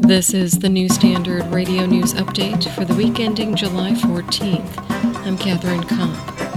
This is the New Standard Radio News Update for the week ending July 14th. I'm Catherine Kopp.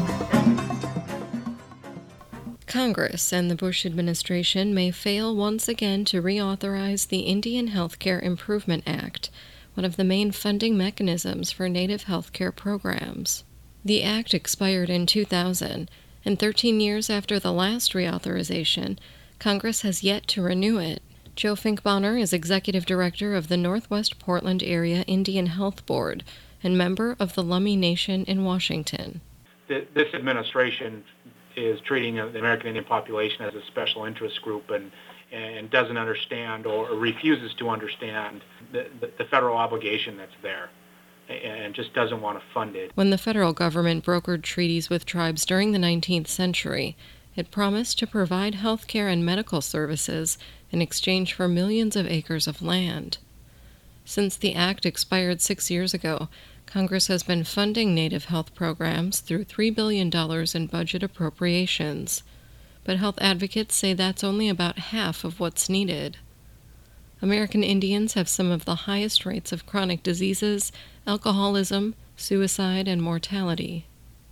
Congress and the Bush administration may fail once again to reauthorize the Indian Healthcare Improvement Act, one of the main funding mechanisms for Native healthcare programs. The act expired in 2000, and 13 years after the last reauthorization, Congress has yet to renew it. Joe Finkbonner is executive director of the Northwest Portland Area Indian Health Board and member of the Lummi Nation in Washington. This administration is treating the American Indian population as a special interest group and doesn't understand or refuses to understand the federal obligation that's there and just doesn't want to fund it. When the federal government brokered treaties with tribes during the 19th century, it promised to provide health care and medical services in exchange for millions of acres of land. Since the act expired 6 years ago, Congress has been funding Native health programs through $3 billion in budget appropriations. But health advocates say that's only about half of what's needed. American Indians have some of the highest rates of chronic diseases, alcoholism, suicide, and mortality.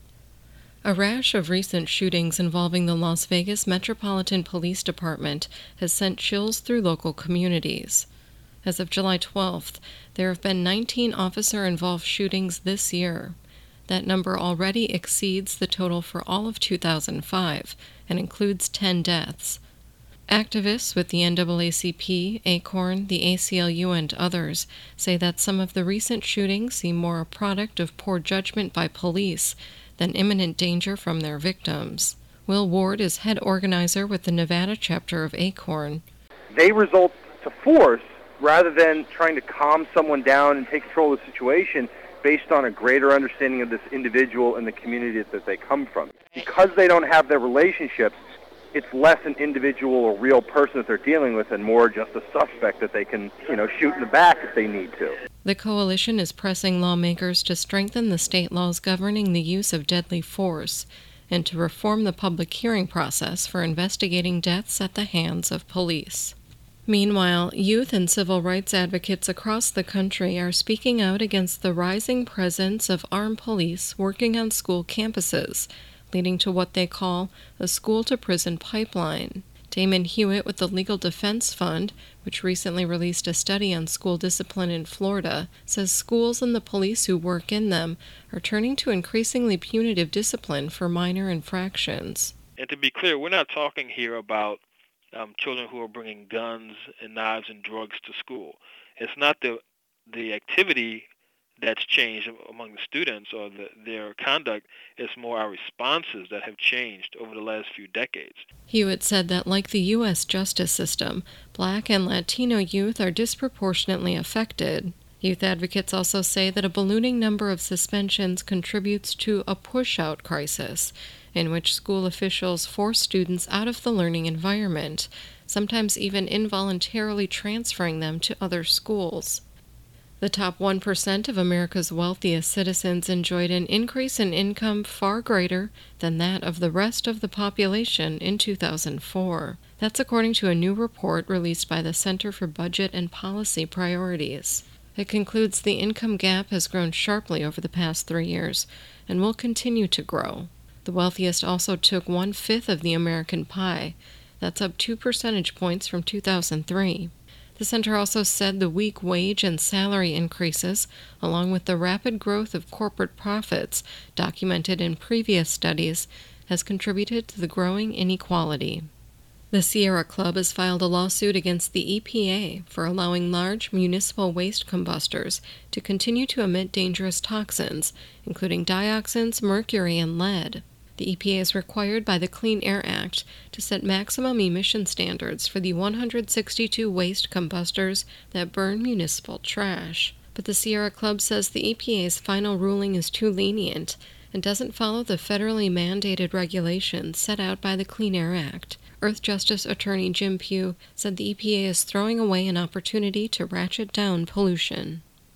A rash of recent shootings involving the Las Vegas Metropolitan Police Department has sent chills through local communities. As of July 12th, there have been 19 officer-involved shootings this year. That number already exceeds the total for all of 2005 and includes 10 deaths. Activists with the NAACP, ACORN, the ACLU, and others say that some of the recent shootings seem more a product of poor judgment by police than imminent danger from their victims. Will Ward is head organizer with the Nevada chapter of ACORN. They result to force rather than trying to calm someone down and take control of the situation based on a greater understanding of this individual and the community that they come from. Because they don't have their relationships, it's less an individual or real person that they're dealing with and more just a suspect that they can, shoot in the back if they need to. The coalition is pressing lawmakers to strengthen the state laws governing the use of deadly force and to reform the public hearing process for investigating deaths at the hands of police. Meanwhile, youth and civil rights advocates across the country are speaking out against the rising presence of armed police working on school campuses, leading to what they call a school-to-prison pipeline. Damon Hewitt with the Legal Defense Fund, which recently released a study on school discipline in Florida, says schools and the police who work in them are turning to increasingly punitive discipline for minor infractions. And to be clear, we're not talking here about children who are bringing guns and knives and drugs to school. It's not the activity that's changed among the students or their conduct. It's more our responses that have changed over the last few decades. Hewitt said that like the U.S. justice system, Black and Latino youth are disproportionately affected. Youth advocates also say that a ballooning number of suspensions contributes to a push-out crisis, in which school officials force students out of the learning environment, sometimes even involuntarily transferring them to other schools. The top 1% of America's wealthiest citizens enjoyed an increase in income far greater than that of the rest of the population in 2004. That's according to a new report released by the Center for Budget and Policy Priorities. It concludes the income gap has grown sharply over the past 3 years and will continue to grow. The wealthiest also took 1/5 of the American pie. That's up 2 percentage points from 2003. The center also said the weak wage and salary increases, along with the rapid growth of corporate profits documented in previous studies, has contributed to the growing inequality. The Sierra Club has filed a lawsuit against the EPA for allowing large municipal waste combustors to continue to emit dangerous toxins, including dioxins, mercury, and lead. The EPA is required by the Clean Air Act to set maximum emission standards for the 162 waste combustors that burn municipal trash. But the Sierra Club says the EPA's final ruling is too lenient and doesn't follow the federally mandated regulations set out by the Clean Air Act. Earth Justice Attorney Jim Pugh said the EPA is throwing away an opportunity to ratchet down pollution.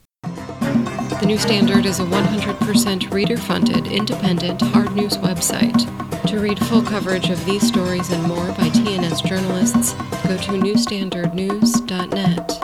The New Standard is a 100% reader-funded, independent, hard news website. To read full coverage of these stories and more by TNS journalists, go to newstandardnews.net.